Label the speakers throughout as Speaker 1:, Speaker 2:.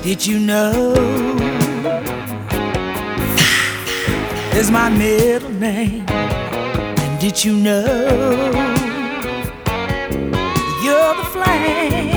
Speaker 1: Did you know is my middle name? And did you know you're the flame?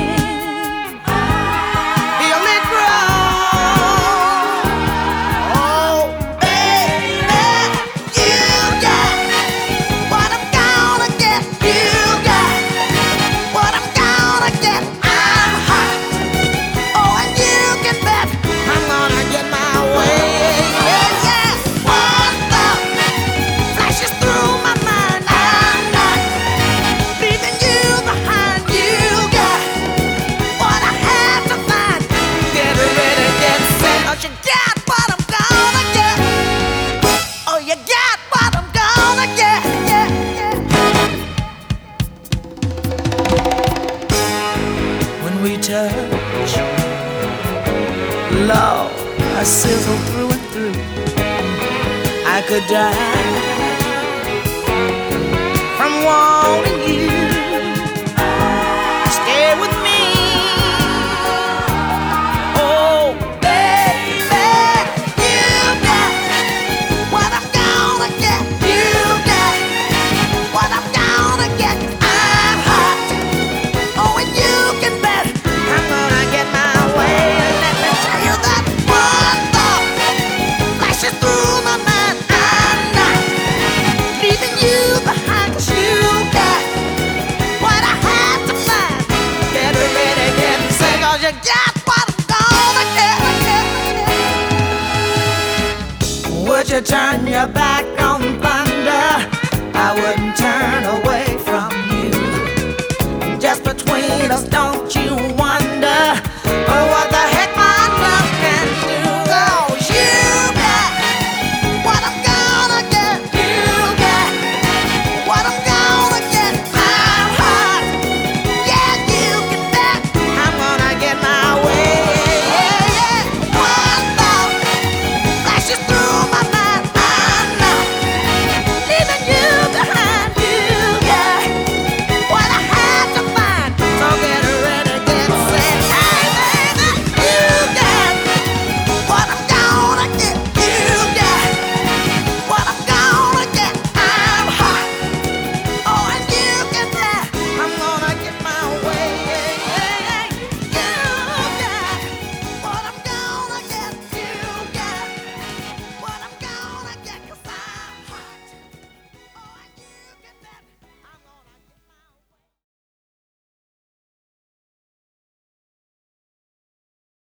Speaker 1: Feel it grow. Oh, baby, you got what I'm gonna get. You got what I'm gonna get. I'm hot. Oh, and you can bet I'm gonna get my way. Yeah, yeah. One thought flashes through my mind. I'm not leaving you behind. You got what I have to find. Get ready, get set. 'Cause you got what I'm gonna get. Oh, you got what I'm gonna get. Yeah, yeah. When we touch, Lord, I sizzle through and through. I could die from wanting you. Stay with me. Oh, baby, you got what I'm gonna get. You got what I'm gonna get. I'm hot. Oh, and you can bet I'm gonna get my way. Let me tell you that one thought flashes through my mind. I'm not leaving you behind. 'Cause you got what I have to find. Get ready, get set. 'Cause you got what I'm gonna get. Would you turn your back on thunder? I wouldn't turn away from you. Just between us, don't you